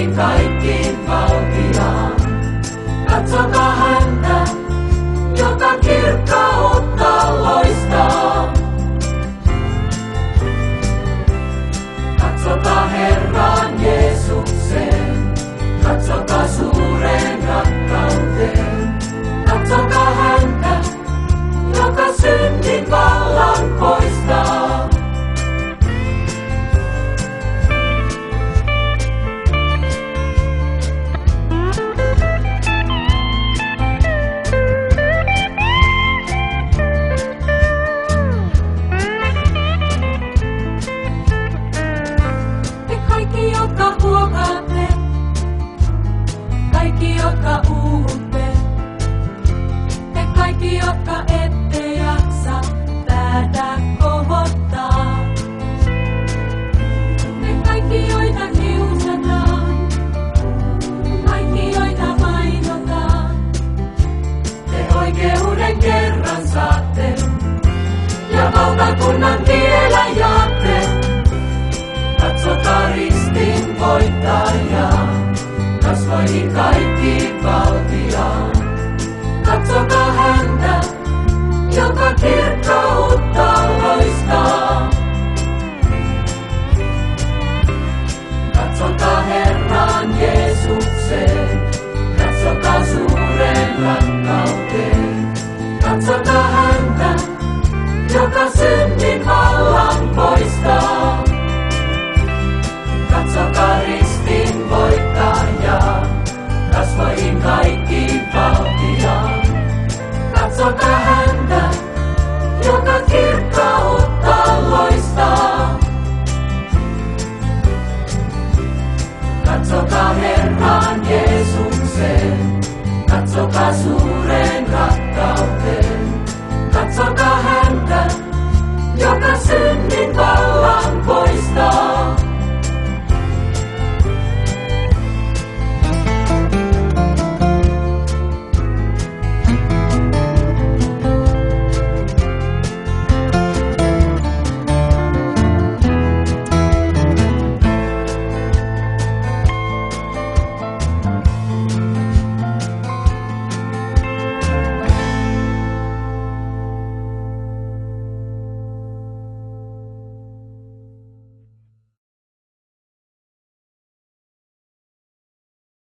kasvoihin kaikkiin valtiaan. Katsokaa häntä, joka kirkkautta loistaa. Katsokaa Herran Jeesukseen, katsokaa suureen rakkauteen. Katsokaa häntä, joka synnin vallan poistaa. Te kaikki, jotka huokaatte, kaikki, jotka uuvutte, te kaikki, jotka ette jaksa päätä kohottaa. Te kaikki, joita kiusataan, kaikki, joita mainotaan, te oikeuden kerran saatte ja valtakunnan vielä jaatte. Katsokaa ristin voittajaa, kasvoihin kaikkiin valtiaan. Katsokaa häntä, joka kirkkautta loistaa. Katsokaa Herran Jeesukseen, katsokaa suureen rakkauteen. Katsokaa häntä, joka synnin vallan poistaa. Katsokaa ristin voittajaa, kasvoihin kaikkiin valtiaan. Katsokaa häntä,